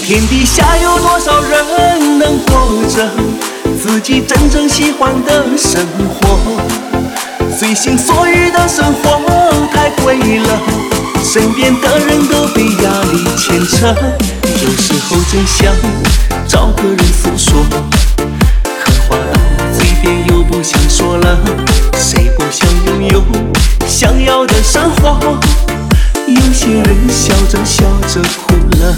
天底下有多少人能过着自己真正喜欢的生活？随心所欲的生活太贵了，身边的人都被压力牵扯。有时候真想找个人诉说，可话到嘴边又不想说了。谁不想拥有想要的生活？有些人笑着笑着哭了。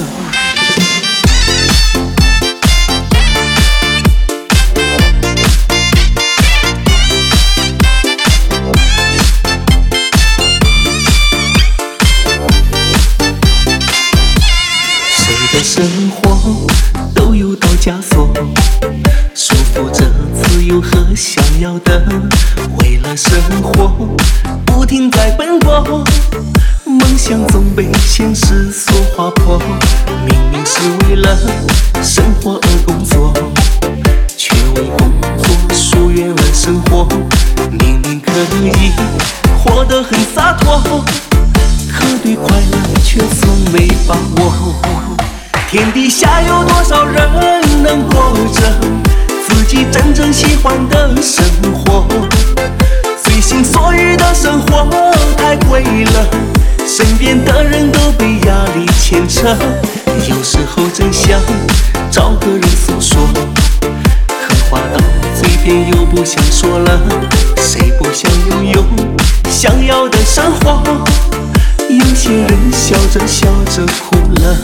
谁的生活都有道枷锁，束缚着自由和想要的。为了生活不停在奔波，梦想总被现实所划破。明明是为了生活而工作，却为工作疏远了生活。明明可以活得很洒脱，可对快乐却从没把握。天底下有多少人能过着自己真正喜欢的生活？随心所欲的生活太贵了，身边的人都被压力牵扯。有时候真想找个人诉说，可话到嘴边又不想说了。谁不想拥有想要的生活？有些人笑着笑着哭了。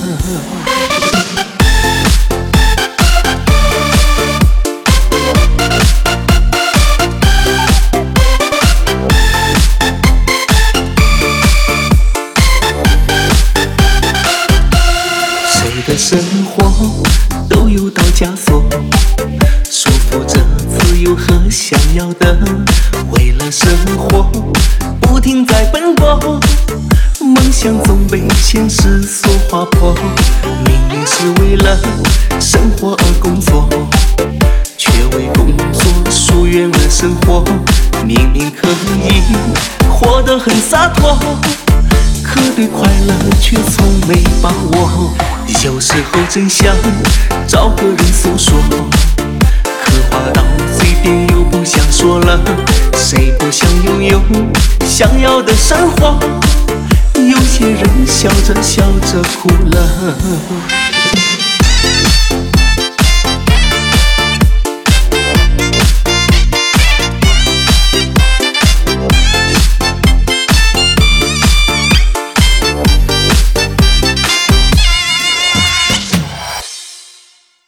谁的生活都有道枷锁，束缚着自由和想要的。为了生活不停在奔波，梦想总被现实所划破。明明是为了生活而工作，却为工作疏远了生活。明明可以活得很洒脱，可对快乐却从没把握。有时候真想找个人诉说，可话到嘴边又不想说了。谁不想拥有想要的生活？有些人笑着笑着哭了。